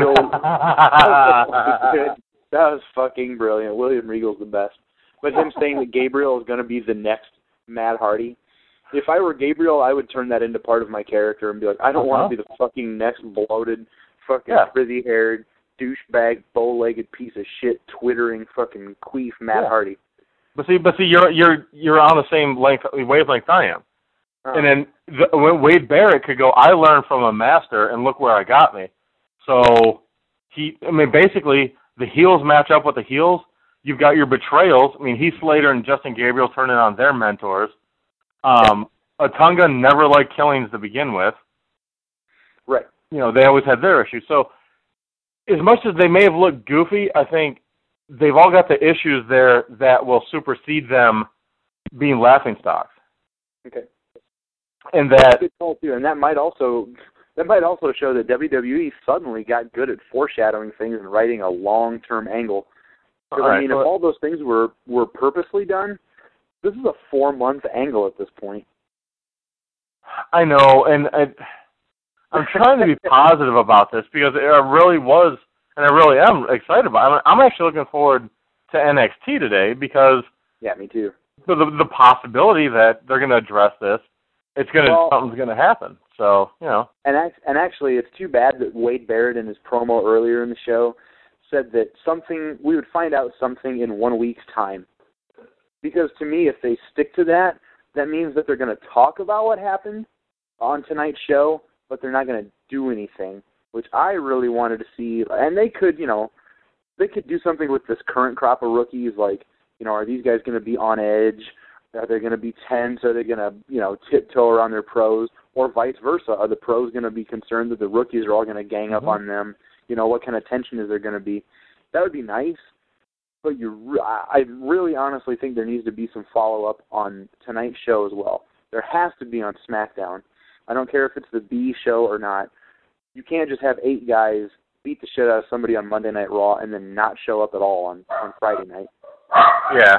that was fucking brilliant. William Regal's the best. But him saying that Gabriel is going to be the next Matt Hardy. If I were Gabriel, I would turn that into part of my character and be like, I don't Uh-huh. want to be the fucking next bloated, fucking Yeah. frizzy-haired, douchebag, bow-legged piece of shit, twittering fucking queef Matt Yeah. Hardy. But see, but see, you're you're you're on the same length wavelength I am. Uh, And then the, when Wade Barrett could go, I learned from a master, and look where I got me. So he, I mean, basically the heels match up with the heels. You've got your betrayals. I mean, Heath Slater and Justin Gabriel turning on their mentors. Um, Otunga never liked killings to begin with. right. You know, they always had their issues. So as much as they may have looked goofy, I think they've all got the issues there that will supersede them being laughingstocks. Okay. And That's that a good call too, and that might also that might also show that W W E suddenly got good at foreshadowing things and writing a long-term angle. Because all I right, mean, so if all those things were were purposely done, this is a four-month angle at this point. I know, and I, I'm trying to be positive about this because it really was, and I really am excited about it. I'm actually looking forward to N X T today because Yeah, me too. the the, the possibility that they're going to address this, it's going to Well, something's going to happen. So you know, And act- and actually, it's too bad that Wade Barrett in his promo earlier in the show said that something we would find out something in one week's time. Because to me, if they stick to that, that means that they're going to talk about what happened on tonight's show, but they're not going to do anything, which I really wanted to see. And they could, you know, they could do something with this current crop of rookies, like, you know, are these guys going to be on edge? Are they going to be tense? Are they going to, you know, tiptoe around their pros? Or vice versa? Are the pros going to be concerned that the rookies are all going to gang up Mm-hmm. on them? You know, what kind of tension is there going to be? That would be nice. But you, re- I really honestly think there needs to be some follow-up on tonight's show as well. There has to be on SmackDown. I don't care if it's the B show or not. You can't just have eight guys beat the shit out of somebody on Monday Night Raw and then not show up at all on, on Friday night. yeah,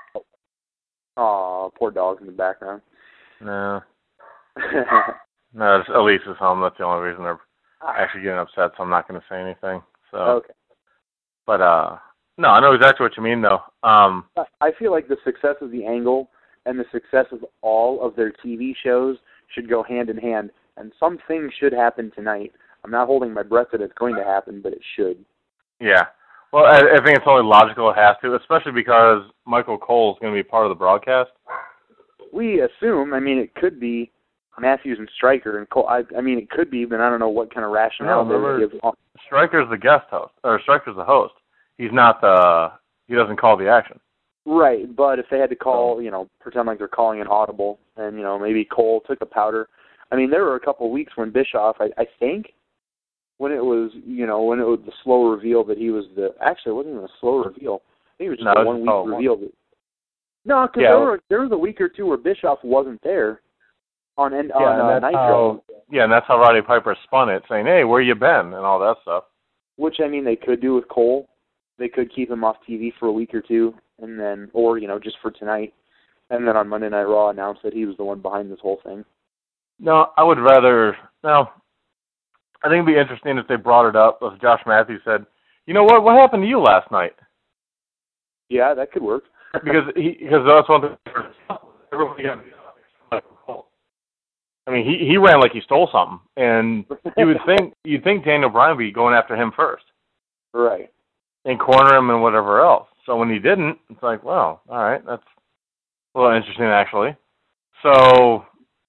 Aw, poor dogs in the background. no, no, it's Elise is home. That's the only reason they're actually getting upset. So I'm not going to say anything. So, Okay. but uh, no, I know exactly what you mean though. Um, I feel like the success of the Angle and the success of all of their T V shows should go hand in hand, and some things should happen tonight. I'm not holding my breath that it's going to happen, but it should. yeah. Well, I, I think it's only logical it has to, especially because Michael Cole is going to be part of the broadcast. We assume, I mean, it could be Matthews and Stryker, and Cole, I, I mean, it could be, but I don't know what kind of rationale No, they remember, would give. Stryker's the guest host, or Stryker's the host. he's not the he doesn't call the action. Right, but if they had to call, you know, pretend like they're calling an audible, and, you know, maybe Cole took the powder. I mean, there were a couple of weeks when Bischoff, I, I think, when it was, you know, when it was the slow reveal that he was the, actually, it wasn't even a slow reveal. I think it was just no, a one-week oh, reveal. That, no, because yeah, there, were, there was a week or two where Bischoff wasn't there on, on yeah, uh, and Nitro. how, yeah, and that's how Roddy Piper spun it, saying, hey, where you been, and all that stuff. Which, I mean, they could do with Cole. They could keep him off T V for a week or two, and then, or, you know, just for tonight, and then on Monday Night Raw announce that he was the one behind this whole thing. No, I would rather, no, I think it'd be interesting if they brought it up, as Josh Matthews said, you know what, what happened to you last night? Yeah, that could work. because he, because that's one thing, everybody got, I mean, he, he ran like he stole something, and you would think, you'd think Daniel Bryan would be going after him first. Right. And corner him and whatever else. So when he didn't, it's like, well, all right, that's a little interesting, actually. So,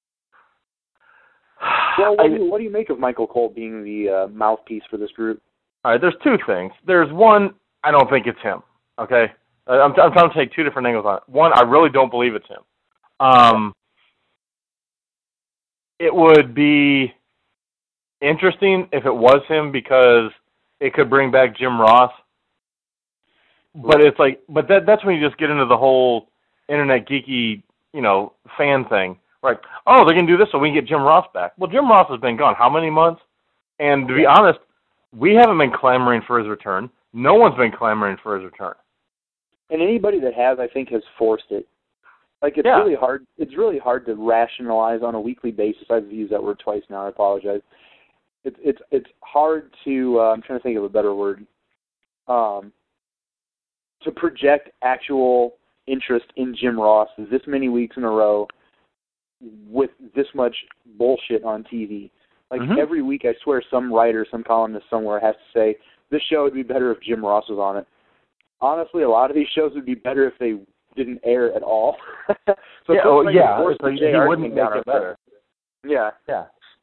well, what, I, do you, what do you make of Michael Cole being the uh, mouthpiece for this group? All right, there's two things. There's one, I don't think it's him. Okay, I'm, I'm trying to take two different angles on it. One, I really don't believe it's him. Um, it would be interesting if it was him because it could bring back Jim Ross. But it's like, but that that's when you just get into the whole internet geeky, you know, fan thing. Like, oh, they're going to do this so we can get Jim Ross back. Well, Jim Ross has been gone how many months? And to be honest, we haven't been clamoring for his return. No one's been clamoring for his return. And anybody that has, I think, has forced it. Like, it's yeah. really hard. It's really hard to rationalize on a weekly basis. I've used that word twice now. I apologize. It's it's it's hard to. Uh, I'm trying to think of a better word. Um. To project actual interest in Jim Ross this many weeks in a row with this much bullshit on T V. Like, mm-hmm. every week, I swear, some writer, some columnist somewhere has to say, this show would be better if Jim Ross was on it. Honestly, a lot of these shows would be better if they didn't air at all. so yeah, oh, yeah. So he wouldn't make it better. Yeah. Yeah.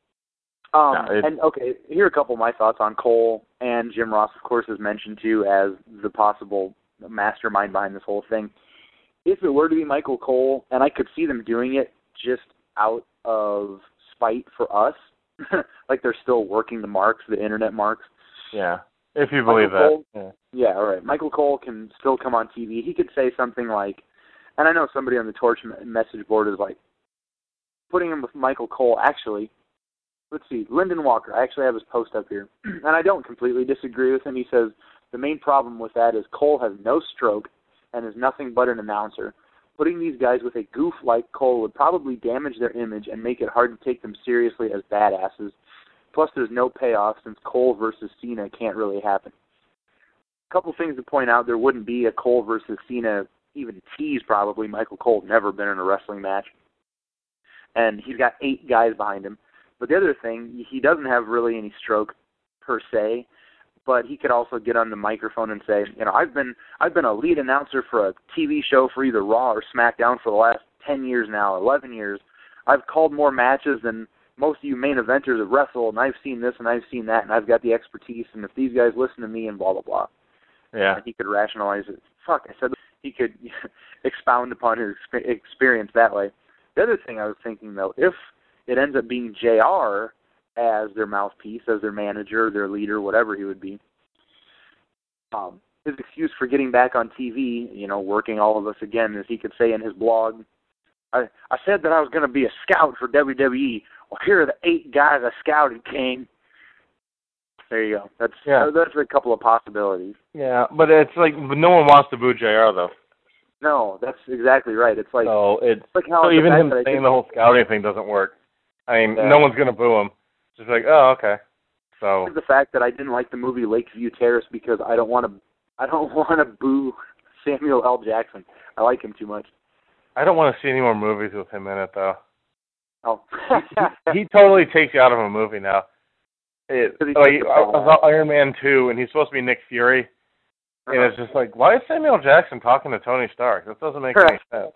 Um, no, and, okay, here are a couple of my thoughts on Cole, and Jim Ross, of course, is mentioned, too, as the possible mastermind behind this whole thing. If it were to be Michael Cole, and I could see them doing it just out of spite for us, like they're still working the marks, the internet marks. Yeah, if you believe Michael that. Cole, yeah. yeah, all right. Michael Cole can still come on T V. He could say something like, and I know somebody on the Torch message board is like, putting him with Michael Cole, actually, let's see, Lyndon Walker, I actually have his post up here, and I don't completely disagree with him. He says, the main problem with that is Cole has no stroke and is nothing but an announcer. Putting these guys with a goof like Cole would probably damage their image and make it hard to take them seriously as badasses. Plus, there's no payoff since Cole versus Cena can't really happen. A couple things to point out. There wouldn't be a Cole versus Cena, even tease probably. Michael Cole never been in a wrestling match. And he's got eight guys behind him. But the other thing, he doesn't have really any stroke per se. But he could also get on the microphone and say, you know, I've been I've been a lead announcer for a T V show for either Raw or SmackDown for the last ten years now, eleven years. I've called more matches than most of you main eventers have wrestled, and I've seen this and I've seen that, and I've got the expertise, and if these guys listen to me and blah, blah, blah. Yeah. And he could rationalize it. Fuck, I said he could expound upon his experience that way. The other thing I was thinking, though, if it ends up being J R as their mouthpiece, as their manager, their leader, whatever he would be. Um, his excuse for getting back on T V, you know, working all of us again, as he could say in his blog, I, I said that I was going to be a scout for W W E. Well, here are the eight guys I scouted, King. There you go. That's yeah. that's a couple of possibilities. Yeah, but it's like no one wants to boo J R, though. No, that's exactly right. It's like, so it's, like how so even him saying think, the whole scouting thing doesn't work. I mean, yeah. no one's going to boo him. Just like, oh, okay. So the fact that I didn't like the movie Lakeview Terrace because I don't want to, I don't want to boo Samuel L. Jackson. I like him too much. I don't want to see any more movies with him in it, though. Oh, he, he totally takes you out of a movie now. It, like I was Iron Man two, and he's supposed to be Nick Fury, and uh-huh. it's just like, why is Samuel Jackson talking to Tony Stark? That doesn't make any sense.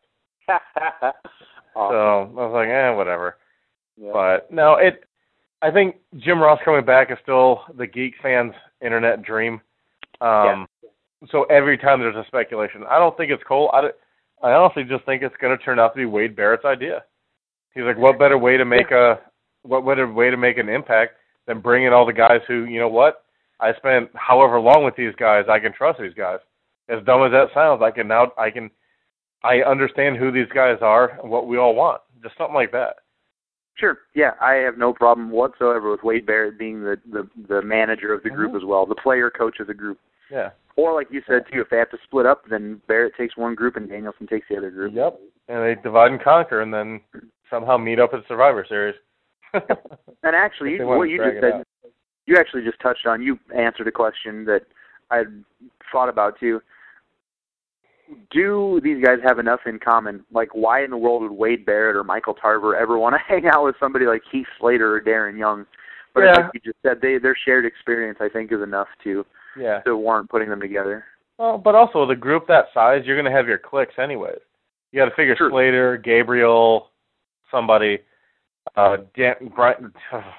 Awesome. So I was like, eh, whatever. Yeah. But no, it. I think Jim Ross coming back is still the geek fans' internet dream. Um, yeah. so every time there's a speculation, I don't think it's Cole. I, I honestly just think it's going to turn out to be Wade Barrett's idea. He's like, what better way to make a what better way to make an impact than bringing all the guys who, you know what, I spent however long with these guys, I can trust these guys. As dumb as that sounds, I can now I can I understand who these guys are and what we all want. Just something like that. Sure. Yeah, I have no problem whatsoever with Wade Barrett being the the, the manager of the group mm-hmm. as well, the player coach of the group. Yeah. Or like you said too, if they have to split up, then Barrett takes one group and Danielson takes the other group. Yep. And they divide and conquer, and then somehow meet up at Survivor Series. And actually, you, what you just said, out. you actually just touched on. You answered a question that I had thought about too. Do these guys have enough in common? Like, why in the world would Wade Barrett or Michael Tarver ever want to hang out with somebody like Heath Slater or Darren Young? But yeah. like you just said, they their shared experience, I think, is enough to yeah. to warrant putting them together. Well, but also with a group that size, you're going to have your cliques anyways. You got to figure True. Slater, Gabriel, somebody, uh, Dan, Brian,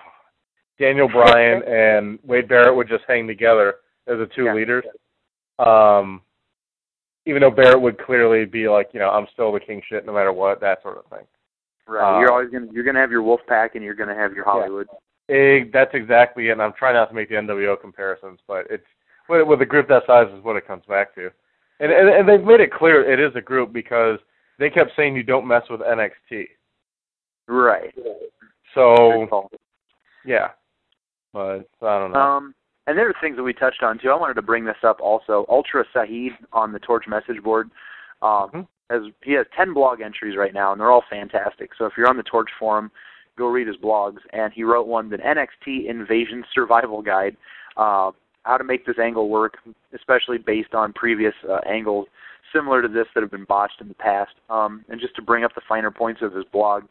Daniel Bryan, and Wade Barrett would just hang together as the two yeah. leaders. Um, even though Barrett would clearly be like, you know, I'm still the king shit no matter what, that sort of thing. Right. Um, you're always gonna you're gonna have your Wolf Pack and you're gonna have your Hollywood. Yeah. It, that's exactly it. And I'm trying not to make the N W O comparisons, but it's with, with a group that size is what it comes back to. And, and and they've made it clear it is a group because they kept saying you don't mess with N X T. Right. So, yeah. But I don't know. Um, and there are things that we touched on, too. I wanted to bring this up also. Ultra Saeed on the Torch message board, um, mm-hmm. has, he has ten blog entries right now, and they're all fantastic. So if you're on the Torch forum, go read his blogs. And he wrote one, the N X T Invasion Survival Guide, uh, how to make this angle work, especially based on previous uh, angles similar to this that have been botched in the past. Um, and just to bring up the finer points of his blog,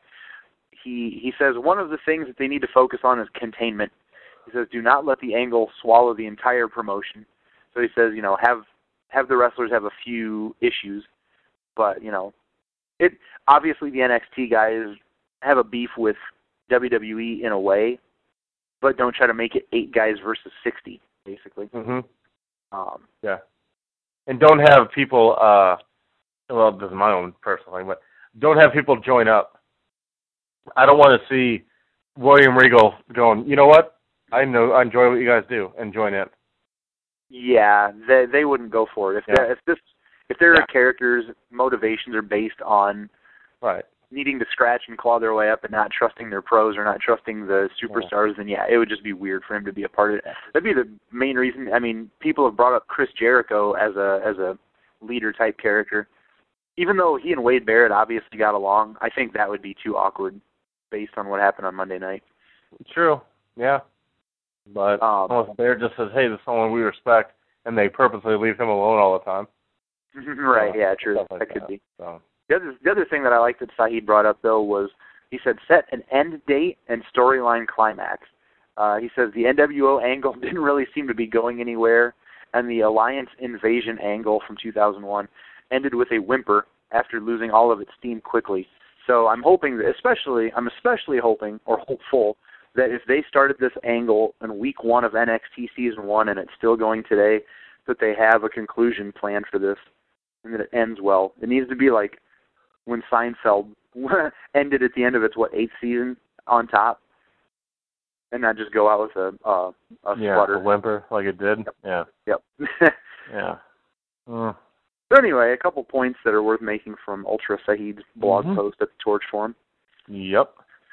he, he says one of the things that they need to focus on is containment. He says, do not let the angle swallow the entire promotion. So he says, you know, have have the wrestlers have a few issues, but, you know, it obviously the N X T guys have a beef with W W E in a way, but don't try to make it eight guys versus sixty, basically. Mm-hmm. Um, yeah. And don't have people, uh, well, this is my own personal thing, but don't have people join up. I don't want to see William Regal going, you know what? I know I enjoy what you guys do, and join in. Yeah, they they wouldn't go for it if yeah. if this if their yeah. characters' motivations are based on right needing to scratch and claw their way up and not trusting their pros or not trusting the superstars, yeah. then yeah, it would just be weird for him to be a part of it. That'd be the main reason. I mean, people have brought up Chris Jericho as a as a leader type character. Even though he and Wade Barrett obviously got along, I think that would be too awkward based on what happened on Monday night. True. Yeah. But um, unless Barrett just says, hey, this is someone we respect, and they purposely leave him alone all the time. Right, so, yeah, true. Like that could that. be. So. The other, the other thing that I liked that Saeed brought up, though, was he said set an end date and storyline climax. Uh, he says the N W O angle didn't really seem to be going anywhere, and the Alliance Invasion angle from two thousand one ended with a whimper after losing all of its steam quickly. So I'm hoping that, especially, I'm especially hoping, or hopeful, that if they started this angle in week one of N X T season one and it's still going today, that they have a conclusion planned for this and that it ends well. It needs to be like when Seinfeld ended at the end of its, what, eighth season on top, and not just go out with a, a, a yeah, sputter. a whimper like it did. Yep. Yeah. Yep. yeah. Mm. So anyway, a couple points that are worth making from Ultra Saeed's blog mm-hmm. post at the Torch Forum. Yep.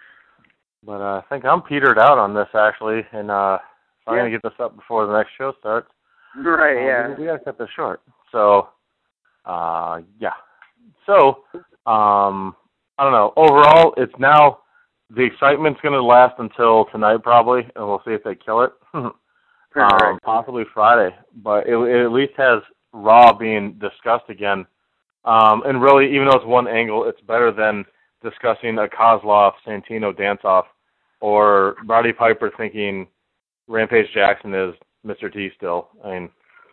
But uh, I think I'm petered out on this, actually, and uh, so I'm yeah. going to get this up before the next show starts. Right, uh, yeah. We, we got to cut this short. So, uh, yeah. So, um, I don't know. Overall, it's now, the excitement's going to last until tonight, probably, and we'll see if they kill it. um, right. Possibly Friday. But it, it at least has Raw being discussed again. Um, and really, even though it's one angle, it's better than discussing a Kozlov Santino dance-off, or Roddy Piper thinking Rampage Jackson is Mister T still. I mean,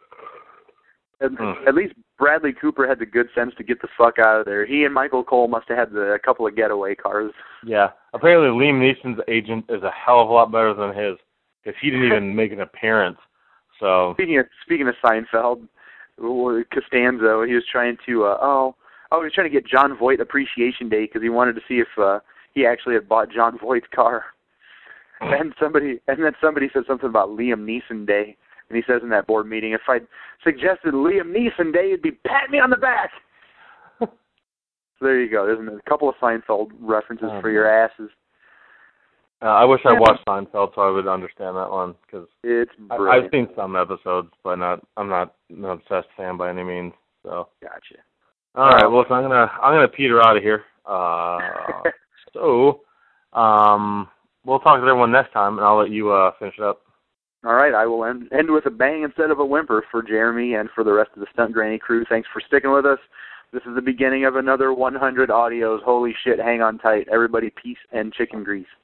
at, hmm. at least Bradley Cooper had the good sense to get the fuck out of there. He and Michael Cole must have had the, a couple of getaway cars. Yeah. Apparently Liam Neeson's agent is a hell of a lot better than his, because he didn't even make an appearance. So Speaking of, speaking of Seinfeld, Costanzo. He was trying to, uh, oh, oh, he was trying to get John Voight Appreciation Day because he wanted to see if uh, he actually had bought John Voight's car. And somebody, and then somebody said something about Liam Neeson Day, and he says in that board meeting, if I'd suggested Liam Neeson Day, it'd be pat me on the back. So there you go. There's a couple of Seinfeld references oh, for your asses. Uh, I wish I watched Seinfeld so I would understand that one because it's I, I've seen some episodes, but not I'm not an obsessed fan by any means. So gotcha. All right, well, so I'm gonna I'm gonna peter out of here. Uh, so um, we'll talk to everyone next time, and I'll let you uh, finish it up. All right, I will end end with a bang instead of a whimper for Jeremy and for the rest of the Stunt Granny crew. Thanks for sticking with us. This is the beginning of another one hundred audios. Holy shit, hang on tight. Everybody, peace and chicken grease.